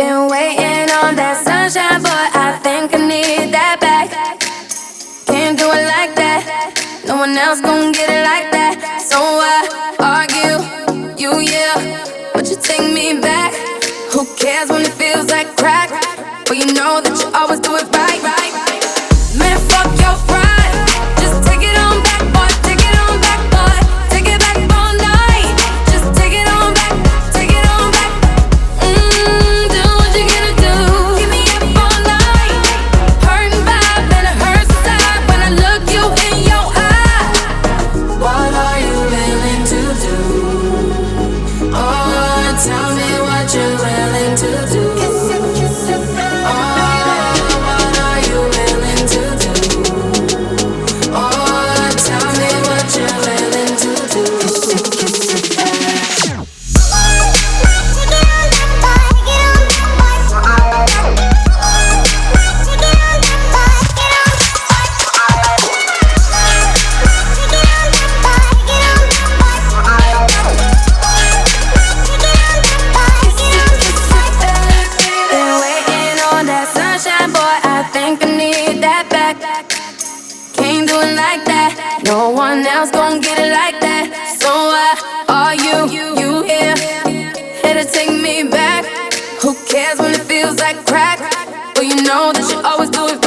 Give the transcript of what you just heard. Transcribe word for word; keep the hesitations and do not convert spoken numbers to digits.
Been waiting on that sunshine, but I think I need that back. Can't do it like that. No one else gon' get it like that. So I argue, you yeah, but you take me back. Who cares when it feels like crack? But you know that you always do it right, right. Man, fuck your pride. Just take it on back, boy. Take it on back, boy. Take it back all night. Just take it on back, take it on back. Mmm, do what you gotta do. Keep me up all night. Hurting vibe and it hurts inside when I look you in your eye. What are you willing to do? Oh, tell me what you're willing to do. No one else gon' get it like that. So why are you, you here? Here to take me back. Who cares when it feels like crack? But you know that you always do it